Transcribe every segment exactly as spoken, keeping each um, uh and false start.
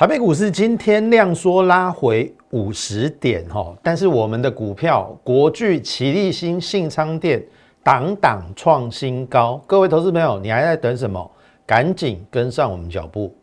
台北股市今天量缩拉回五十点哈，但是我们的股票国巨、奇力新、信昌店档档创新高。各位投资朋友，你还在等什么？赶紧跟上我们脚步。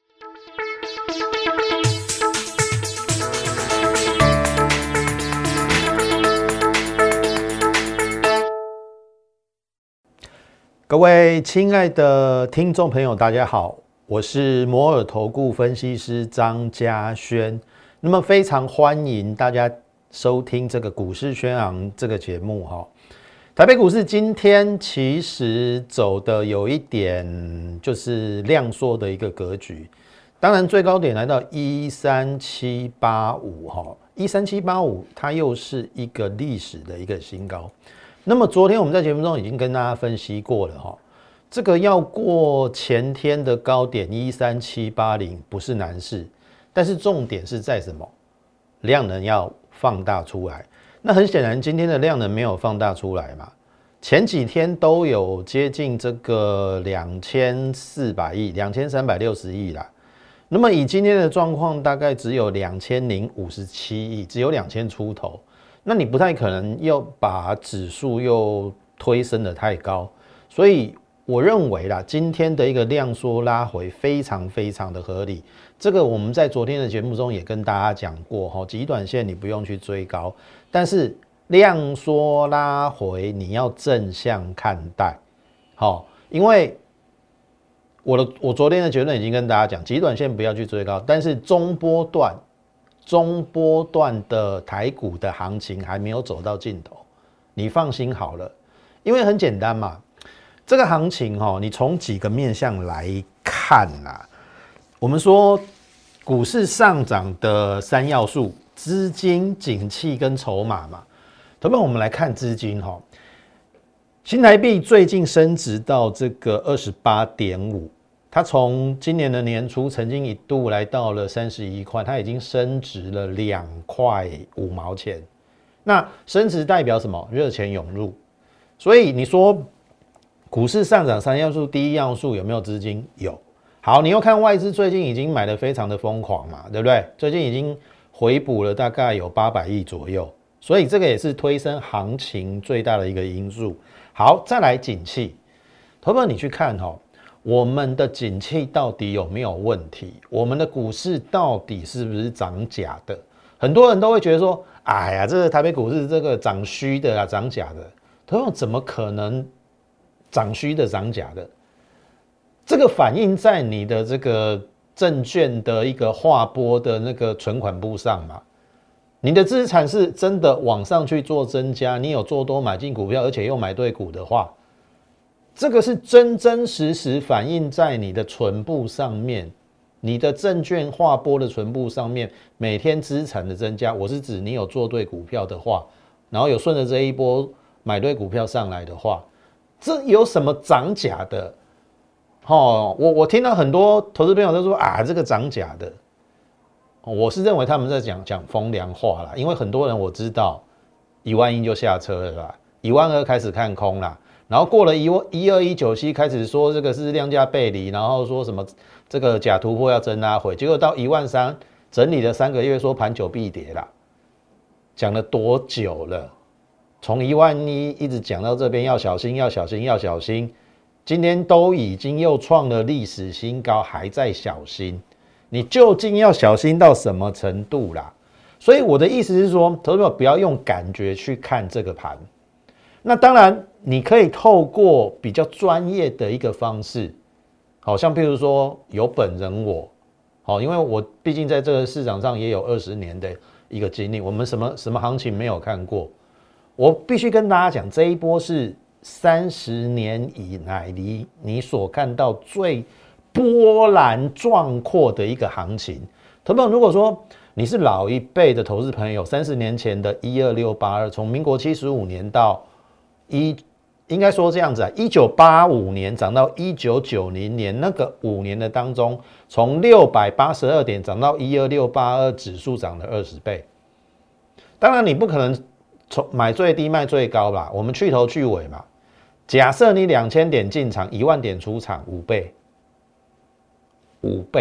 各位亲爱的听众朋友，大家好。我是摩尔投顾分析师张嘉轩，那么非常欢迎大家收听这个股市轩昂这个节目哈。台北股市今天其实走的有一点就是量缩的一个格局，当然最高点来到一三七八五哈，一三七八五它又是一个历史的一个新高。那么昨天我们在节目中已经跟大家分析过了哈。这个要过前天的高点一三七八零不是难事，但是重点是在什么？量能要放大出来。那很显然，今天的量能没有放大出来嘛。前几天都有接近这个两千四百亿、两千三百六十亿啦。那么以今天的状况，大概只有两千零五十七亿，只有两千出头。那你不太可能又把指数又推升得太高，所以。我认为啦，今天的一个量缩拉回非常非常的合理。这个我们在昨天的节目中也跟大家讲过哈，极短线你不用去追高，但是量缩拉回你要正向看待，好，因为我的我昨天的结论已经跟大家讲，极短线不要去追高，但是中波段中波段的台股的行情还没有走到尽头，你放心好了，因为很简单嘛。这个行情哈，你从几个面向来看啦。我们说股市上涨的三要素：资金、景气跟筹码嘛。同样，我们来看资金哈，新台币最近升值到这个二十八点五，它从今年的年初曾经一度来到了三十一块，它已经升值了两块五毛钱。那升值代表什么？热钱涌入，所以你说。股市上涨三要素，第一要素有没有资金？有。好，你又看外资最近已经买得非常的疯狂嘛，对不对？最近已经回补了大概有八百亿左右，所以这个也是推升行情最大的一个因素。好，再来景气，投资你去看哈、哦，我们的景气到底有没有问题？我们的股市到底是不是涨假的？很多人都会觉得说，哎呀，这个台北股市这个涨虚的啊，涨假的，投资怎么可能？涨虚的涨假的，这个反映在你的这个证券的一个划拨的那个存款簿上嘛。你的资产是真的往上去做增加，你有做多买进股票，而且又买对股的话，这个是真真实实反映在你的存簿上面，你的证券划拨的存簿上面，每天资产的增加，我是指你有做对股票的话，然后有顺着这一波买对股票上来的话。这有什么涨假的？哦，我我听到很多投资朋友都说啊，这个涨假的。我是认为他们在讲讲风凉话啦，因为很多人我知道一万一就下车了啦，一万二开始看空啦，然后过了一一二一九七开始说这个是量价背离，然后说什么这个假突破要真拉回，结果到一万三整理了三个月，说盘久必跌啦，讲了多久了？从一万一一直讲到这边，要小心，要小心，要小心。今天都已经又创了历史新高，还在小心，你究竟要小心到什么程度啦？所以我的意思是说，投资者不要用感觉去看这个盘。那当然，你可以透过比较专业的一个方式，好像譬如说有本人我，好，因为我毕竟在这个市场上也有二十年的一个经历，我们什么什么行情没有看过。我必须跟大家讲，这一波是三十年以来你你所看到最波澜壮阔的一个行情。投资者，如果说你是老一辈的投资朋友，三十年前的一二六八二，从民国七十五年到一，应该说这样子啊，一九八五年涨到一九九零年，那个五年的当中，从六百八十二点涨到一二六八二，指数涨了二十倍。当然，你不可能。买最低卖最高吧，我们去头去尾嘛。假设你两千点进场，一万点出场，五倍，五倍。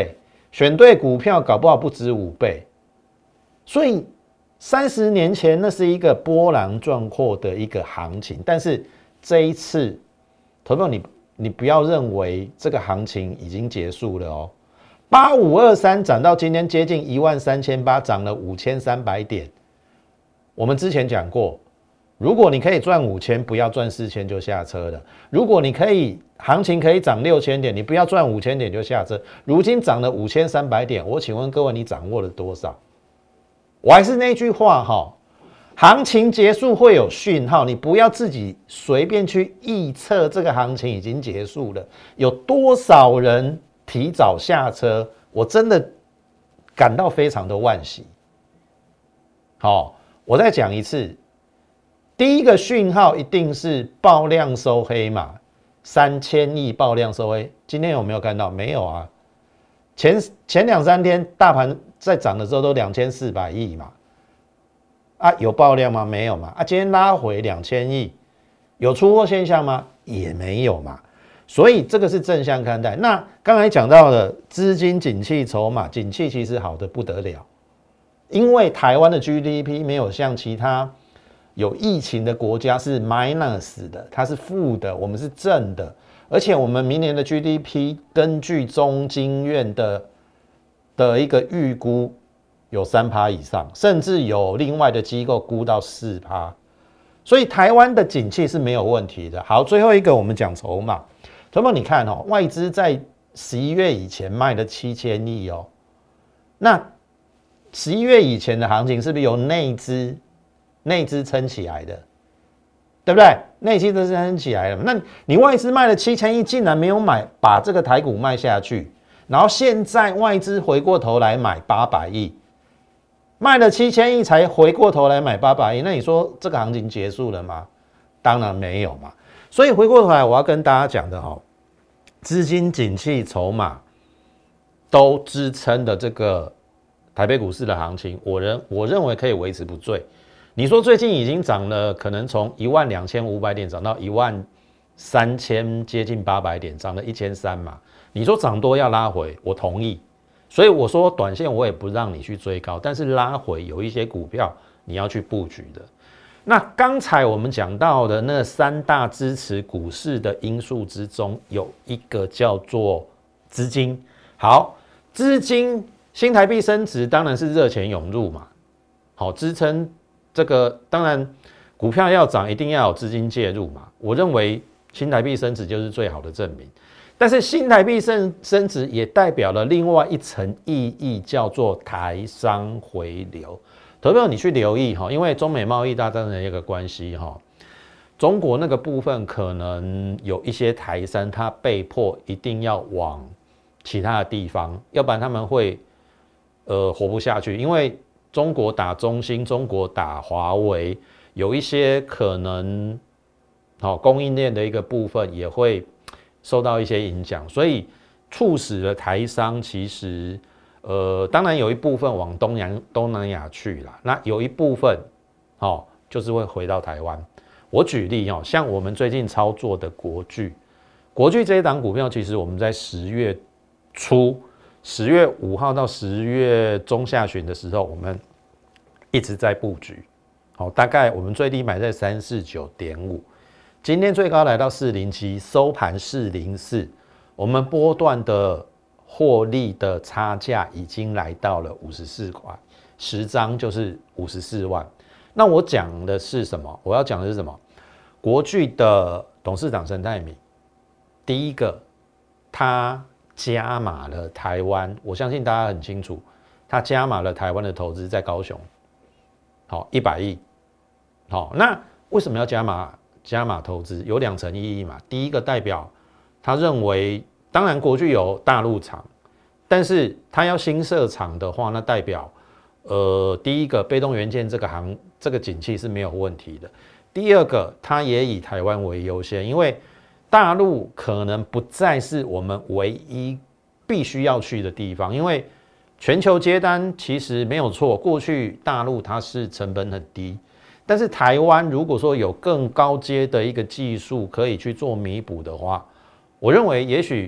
选对股票搞不好不止五倍。所以三十年前那是一个波澜壮阔的一个行情，但是这一次，投票你你不要认为这个行情已经结束了哦。八五二三涨到今天接近一万三千八，涨了五千三百点。我们之前讲过，如果你可以赚五千，不要赚四千就下车了。如果你可以行情可以涨六千点，你不要赚五千点就下车。如今涨了五千三百点，我请问各位，你掌握了多少？我还是那句话哈，行情结束会有讯号，你不要自己随便去预测这个行情已经结束了。有多少人提早下车？我真的感到非常的惋惜。好，我再讲一次，第一个讯号一定是爆量收黑嘛，三千亿爆量收黑。今天有没有看到？没有啊。前前两三天大盘在涨的时候都两千四百亿嘛，啊有爆量吗？没有嘛。啊今天拉回两千亿，有出货现象吗？也没有嘛。所以这个是正向看待。那刚才讲到的资金景气筹码，景气其实好的不得了，因为台湾的 G D P 没有像其他有疫情的国家是 minus 的，它是负的，我们是正的。而且我们明年的 G D P 根据中经院的的一个预估有 百分之三 以上，甚至有另外的机构估到 百分之四， 所以台湾的景气是没有问题的。好，最后一个我们讲筹码，筹码你看哦，外资在十一月以前卖了七千亿哦，那十一月以前的行情是不是由内资内资撑起来的？对不对？内资都是撑起来了，那你外资卖了七千亿，竟然没有买，把这个台股卖下去，然后现在外资回过头来买八百亿，卖了七千亿才回过头来买八百亿，那你说这个行情结束了吗？当然没有嘛。所以回过头来，我要跟大家讲的哦，资金、景气、筹码都支撑的这个台北股市的行情，我认我认为可以维持不坠。你说最近已经涨了，可能从一万两千五百点涨到一万三千，接近八百点，涨了一千三嘛。你说涨多要拉回，我同意。所以我说短线我也不让你去追高，但是拉回有一些股票你要去布局的。那刚才我们讲到的那三大支持股市的因素之中，有一个叫做资金。好，资金新台币升值当然是热钱涌入嘛，好支撑。这个当然，股票要涨，一定要有资金介入嘛。我认为新台币升值就是最好的证明。但是新台币升升值也代表了另外一层意义，叫做台商回流。投票你去留意哈，因为中美贸易大战的一个关系哈，中国那个部分可能有一些台商他被迫一定要往其他的地方，要不然他们会呃活不下去，因为。中国打中兴，中国打华为，有一些可能，好供应链的一个部分也会受到一些影响，所以促使了台商其实，呃，当然有一部分往东南东南亚去啦，那有一部分，哦，就是会回到台湾。我举例哦，像我们最近操作的国巨，国巨这一档股票，其实我们在十月初。十月五号到十月中下旬的时候，我们一直在布局，好，大概我们最低买在三四九点五，今天最高来到四零七，收盘四零四，我们波段的获利的差价已经来到了五十四块，十张就是五十四万。那我讲的是什么？我要讲的是什么？国巨的董事长陈泰明，第一个他。加码了台湾，我相信大家很清楚，他加码了台湾的投资在高雄，好一百亿，好，那为什么要加码加码投资？有两层意义嘛。第一个代表他认为，当然国巨有大陆厂，但是他要新设厂的话，那代表呃第一个被动元件这个行这个景气是没有问题的。第二个，他也以台湾为优先，因为。大陆可能不再是我们唯一必须要去的地方，因为全球接单其实没有错，过去大陆它是成本很低，但是台湾如果说有更高阶的一个技术可以去做弥补的话，我认为也许台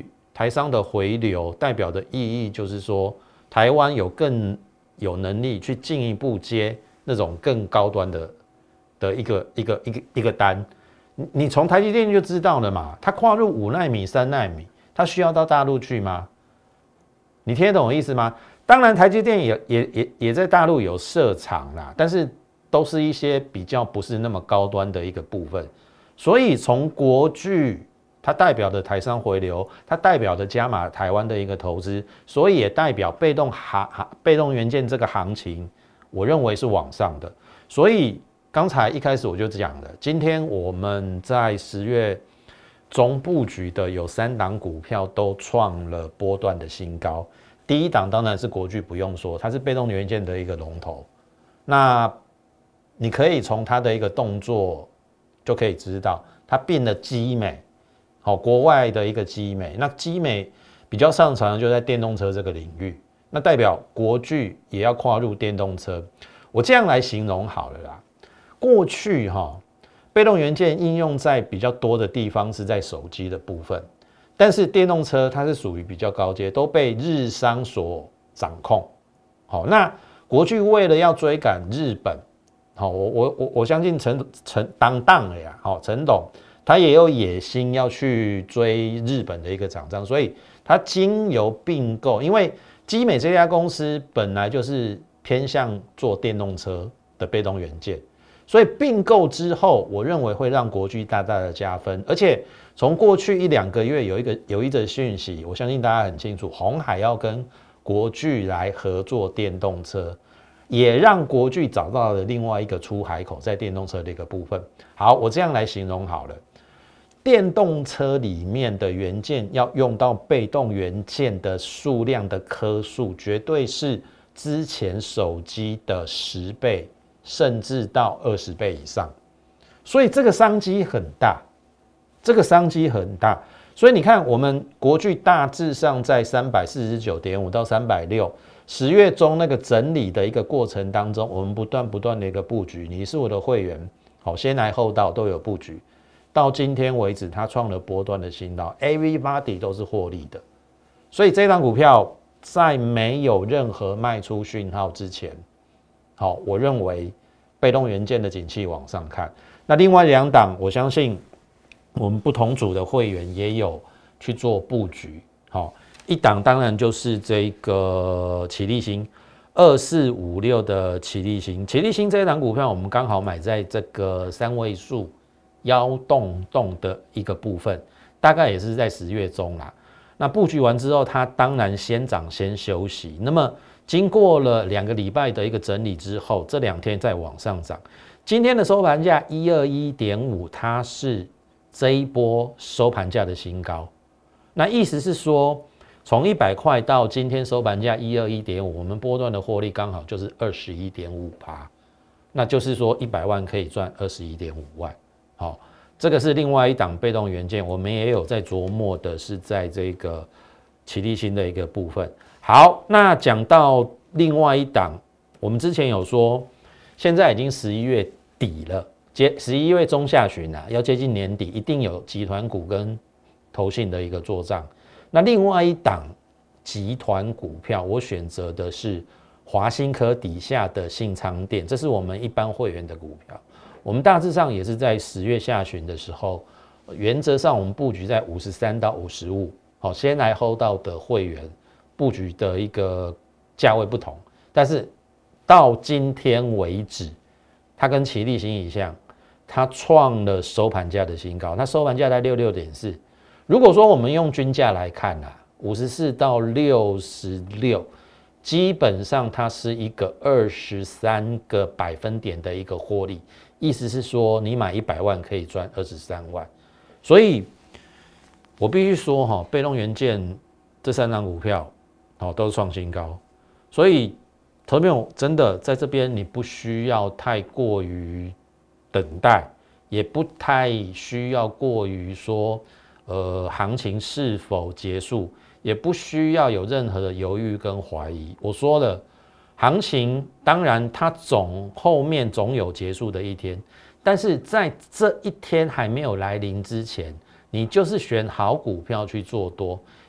台商的回流代表的意义就是说，台湾有更有能力去进一步接那种更高端的的一个一个一个一个单。你从台积电就知道了嘛，它跨入五奈米、三奈米，它需要到大陆去吗？你听得懂我意思吗？当然，台积电也也也也在大陆有设厂啦，但是都是一些比较不是那么高端的一个部分。所以从国巨，它代表的台商回流，它代表的加码台湾的一个投资，所以也代表被动行被动元件这个行情，我认为是往上的。所以刚才一开始我就讲了，今天我们在十月中布局的有三档股票都创了波段的新高。第一档当然是国巨，不用说，它是被动元件的一个龙头。那你可以从它的一个动作就可以知道，它并了基美，好，国外的一个基美。那基美比较擅长的就在电动车这个领域，那代表国巨也要跨入电动车。我这样来形容好了啦。过去哈，被动元件应用在比较多的地方是在手机的部分，但是电动车它是属于比较高阶，都被日商所掌控。好，那国巨为了要追赶日本，好，我我我我相信陈陈当当的呀，好，陈董他也有野心要去追日本的一个厂商，所以他经由并购，因为基美这家公司本来就是偏向做电动车的被动元件。所以并购之后，我认为会让国巨大大的加分，而且从过去一两个月有一个有一则讯息，我相信大家很清楚，鸿海要跟国巨来合作电动车，也让国巨找到了另外一个出海口，在电动车的一个部分。好，我这样来形容好了，电动车里面的元件要用到被动元件的数量的颗数，绝对是之前手机的十倍。甚至到二十倍以上，所以这个商机很大，这个商机很大。所以你看，我们国巨大致上在三百四十九点五到三百六十，十月中那个整理的一个过程当中，我们不断不断的一个布局。你是我的会员，好，先来后到都有布局，到今天为止，它创了波段的新高 ，everybody 都是获利的。所以这档股票在没有任何卖出讯号之前。好，我认为被动元件的景气往上看。那另外两档，我相信我们不同组的会员也有去做布局。好，一档当然就是这个奇力新二四五六的奇力新，奇力新这一档股票，我们刚好买在这个三位数腰洞洞的一个部分，大概也是在十月中啦。那布局完之后，它当然先涨先休息。那么经过了两个礼拜的一个整理之后，这两天再往上涨。今天的收盘价一二一点五，它是这一波收盘价的新高。那意思是说，从一百块到今天收盘价一二一点五，我们波段的获利刚好就是二十一点五趴。那就是说一百万可以赚二十一点五万。好，这个是另外一档被动元件，我们也有在琢磨的是在这个奇力新的一个部分。好，那讲到另外一档，我们之前有说，现在已经十一月底了，接十一月中下旬啊，要接近年底，一定有集团股跟投信的一个做账。那另外一档集团股票，我选择的是华新科底下的信昌电，这是我们一般会员的股票。我们大致上也是在十月下旬的时候，原则上我们布局在五十三到五十五，好，先来 hold 到的会员。布局的一个价位不同，但是到今天为止，它跟奇力新一样，它创了收盘价的新高。它收盘价在六十六点四。如果说我们用均价来看啊，五十四到六十六，基本上它是一个二十三个百分点的一个获利。意思是说，你买一百万可以赚二十三万。所以，我必须说哈，被动元件这三档股票。哦，都是创新高，所以投资朋友真的在这边，你不需要太过于等待，也不太需要过于说，呃，行情是否结束，也不需要有任何的犹豫跟怀疑。我说了，行情当然它总后面总有结束的一天，但是在这一天还没有来临之前，你就是选好股票去做多。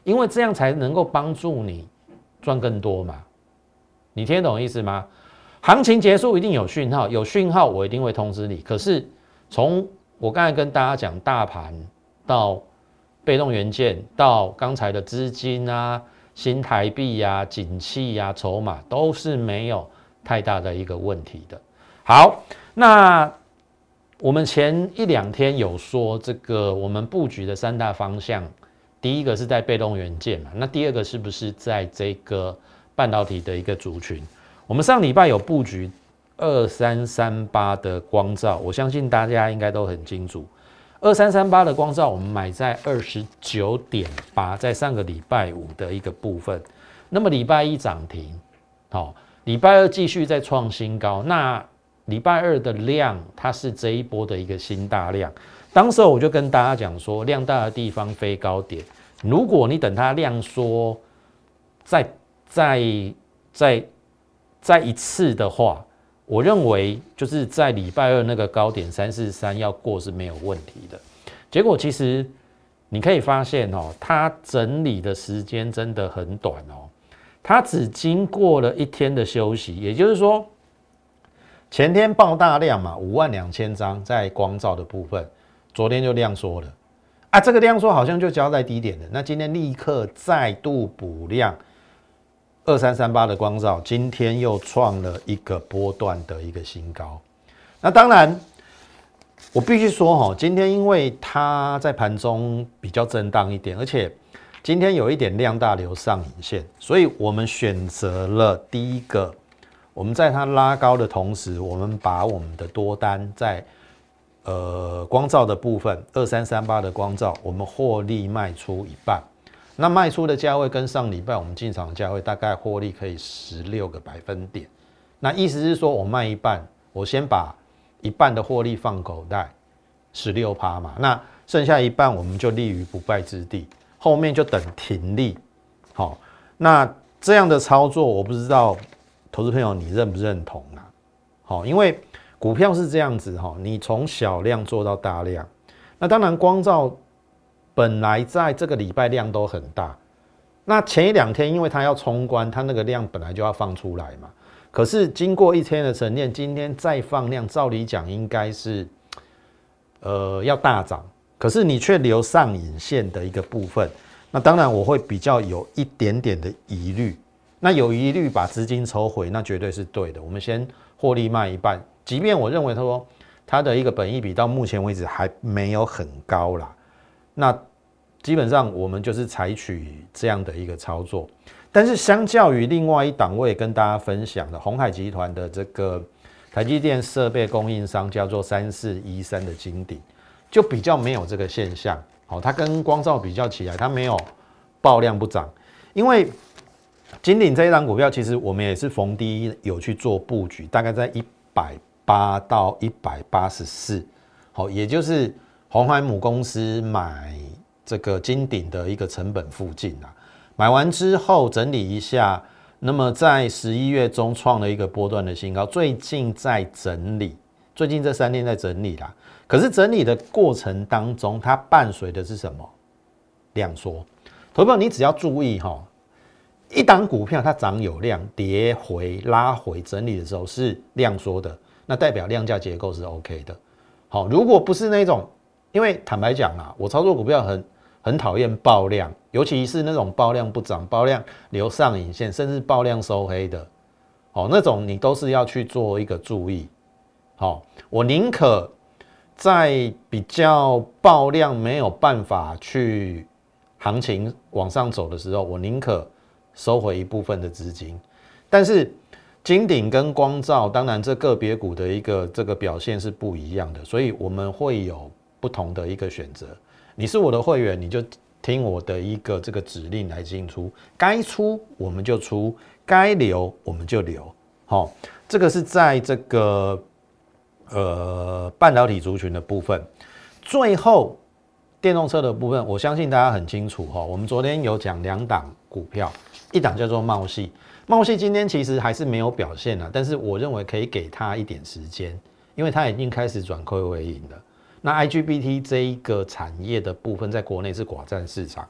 因为这样才能够帮助你赚更多嘛。你听得懂意思吗？行情结束一定有讯号，有讯号我一定会通知你。可是从我刚才跟大家讲大盘到被动元件，到刚才的资金啊、新台币啊、景气啊、筹码都是没有太大的一个问题的。好，那我们前一两天有说这个我们布局的三大方向，第一个是在被动元件嘛，那第二个是不是在这个半导体的一个族群？我们上礼拜有布局二三三八的光罩，我相信大家应该都很清楚。二三三八的光罩，我们买在二十九点八，在上个礼拜五的一个部分。那么礼拜一涨停，好，礼拜二继续再创新高。那礼拜二的量，它是这一波的一个新大量。当时我就跟大家讲说，量大的地方飞高点。如果你等它量缩，再再再再一次的话，我认为就是在礼拜二那个高点三四三要过是没有问题的。结果其实你可以发现哦，它整理的时间真的很短哦，它只经过了一天的休息，也就是说。前天爆大量嘛，五万两千张在光罩的部分，昨天就量缩了啊，这个量缩好像就交在低点了。那今天立刻再度补量，二三三八的光罩今天又创了一个波段的一个新高。那当然，我必须说哈，今天因为它在盘中比较震荡一点，而且今天有一点量大留上影线，所以我们选择了第一个。我们在它拉高的同时，我们把我们的多单在呃光罩的部分，二三三八的光罩，我们获利卖出一半。那卖出的价位跟上礼拜我们进场的价位大概获利可以十六个百分点。那意思是说我卖一半，我先把一半的获利放口袋，十六趴嘛。那剩下一半我们就立于不败之地，后面就等停利。好，那这样的操作我不知道。投资朋友，你认不认同啊？好，因为股票是这样子哈，你从小量做到大量。那当然，光罩本来在这个礼拜量都很大。那前一两天，因为它要冲关，它那个量本来就要放出来嘛。可是经过一天的沉淀，今天再放量，照理讲应该是呃要大涨。可是你却留上影线的一个部分，那当然我会比较有一点点的疑虑。那有疑虑把资金抽回，那绝对是对的。我们先获利卖一半，即便我认为他说它的一个本益比到目前为止还没有很高啦，那基本上我们就是采取这样的一个操作。但是相较于另外一档，我也跟大家分享了鸿海集团的这个台积电设备供应商叫做三四一三的金鼎，就比较没有这个现象。好，它跟光罩比较起来，它没有爆量不涨，因为。金鼎这一档股票，其实我们也是逢低有去做布局，大概在一百八到一百八十四，好，也就是鸿海母公司买这个金鼎的一个成本附近啦。买完之后整理一下，那么在十一月中创了一个波段的新高，最近在整理，最近这三天在整理啦。可是整理的过程当中，它伴随的是什么？量缩。投资者你只要注意哈。一档股票它涨有量，跌回拉回整理的时候是量缩的，那代表量价结构是 OK 的。好，如果不是那种，因为坦白讲啦，我操作股票很很讨厌爆量，尤其是那种爆量不涨、爆量留上影线，甚至爆量收黑的，好，那种你都是要去做一个注意。好，我宁可在比较爆量没有办法去行情往上走的时候，我宁可。收回一部分的资金，但是金鼎跟光罩，当然这个别股的一个这个表现是不一样的，所以我们会有不同的一个选择。你是我的会员，你就听我的一个这个指令来进出，该出我们就出，该留我们就留。好，这个是在这个呃半导体族群的部分，最后电动车的部分，我相信大家很清楚哈。我们昨天有讲两档股票。一档叫做茂矽，茂矽今天其实还是没有表现啊，但是我认为可以给它一点时间，因为它已经开始转亏为盈了。那 I G B T 这一个产业的部分，在国内是寡占市场，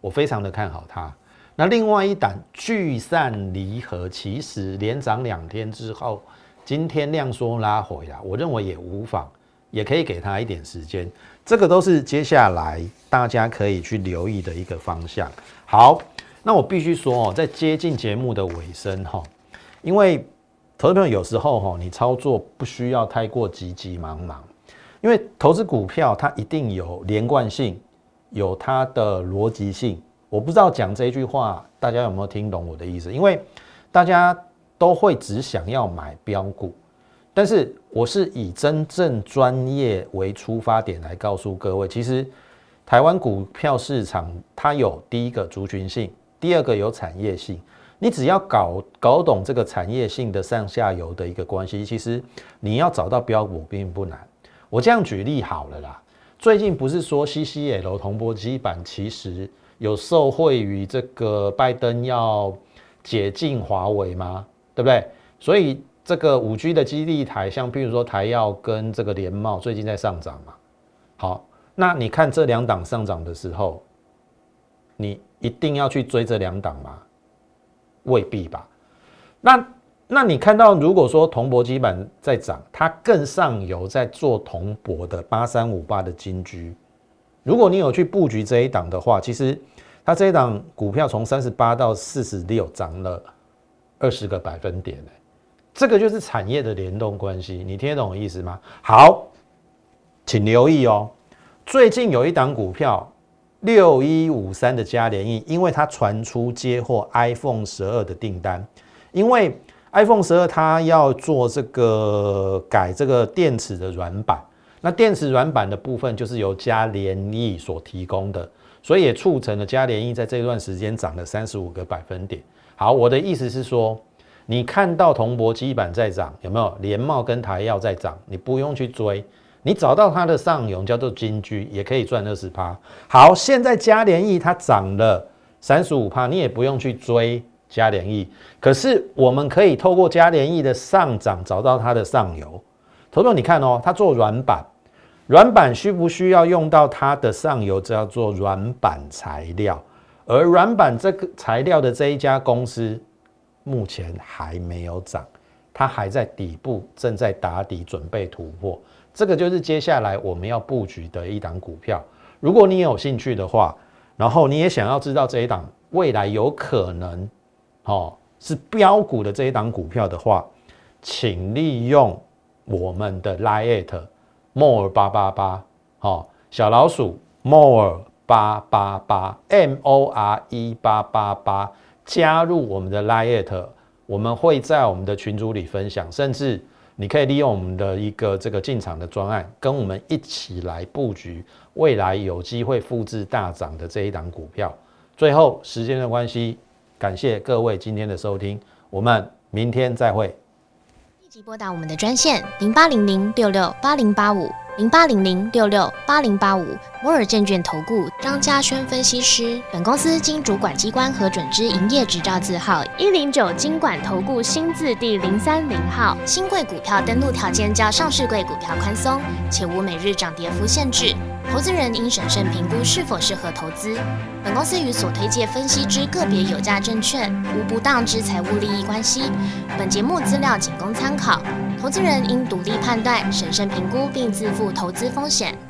我非常的看好它。那另外一档聚散离合，其实连涨两天之后，今天量缩拉回来，我认为也无妨，也可以给它一点时间。这个都是接下来大家可以去留意的一个方向。好，那我必须说哦，在接近节目的尾声哈，因为投资朋友有时候哈，你操作不需要太过急急忙忙，因为投资股票它一定有连贯性，有它的逻辑性。我不知道讲这句话大家有没有听懂我的意思？因为大家都会只想要买标股，但是我是以真正专业为出发点来告诉各位，其实台湾股票市场它有第一个族群性，第二个有产业性。你只要搞搞懂这个产业性的上下游的一个关系，其实你要找到标股并不难。我这样举例好了啦，最近不是说 C C L 铜箔基板其实有受惠于这个拜登要解禁华为吗？对不对？所以这个 五 G 的基地台，像譬如说台耀跟这个联茂最近在上涨嘛。好，那你看这两档上涨的时候，你一定要去追这两档吗？未必吧。那那你看到如果说铜箔基板在涨，它更上游在做铜箔的八三五八的金居。如果你有去布局这一档的话，其实它这一档股票从三十八到四十六涨了二十个百分点，这个就是产业的联动关系，你听得懂我意思吗？好，请留意哦。最近有一档股票六一五三的嘉联益，因为它传出接获 iPhone 十二的订单，因为 iPhone 十二它要做这个改这个电池的软板。那电池软板的部分就是由嘉联益所提供的，所以也促成了嘉联益在这段时间涨了三十五个百分点。好，我的意思是说，你看到铜箔基板在涨，有没有联茂跟台耀在涨？你不用去追，你找到它的上游叫做金居，也可以赚 百分之二十。好，现在嘉联益它涨了 百分之三十五， 你也不用去追嘉联益，可是我们可以透过嘉联益的上涨找到它的上游。投资者你看哦，它做软板。软板需不需要用到它的上游叫做软板材料，而软板这个材料的这一家公司目前还没有涨，它还在底部正在打底准备突破，这个就是接下来我们要布局的一档股票。如果你有兴趣的话，然后你也想要知道这一档未来有可能哦是标股的这一档股票的话，请利用我们的 Line more 八八八，好，小老鼠 more 八八八 M O R E 八八八，加入我们的 Line， 我们会在我们的群组里分享，甚至你可以利用我们的一个这个进场的专案，跟我们一起来布局未来有机会复制大涨的这一档股票。最后，时间的关系，感谢各位今天的收听，我们明天再会。 立即拨打我们的专线零八零零六六八零八五零八零零六六八零八五摩尔证券投顾张嘉轩分析师。本公司经主管机关核准之营业执照字号一零九金管投顾新字第零三零号。新贵股票登录条件较上市贵股票宽松，且无每日涨跌幅限制。投资人应审慎评估是否适合投资。本公司与所推介分析之个别有价证券无不当之财务利益关系。本节目资料仅供参考，投资人应独立判断、审慎评估并自负投资风险。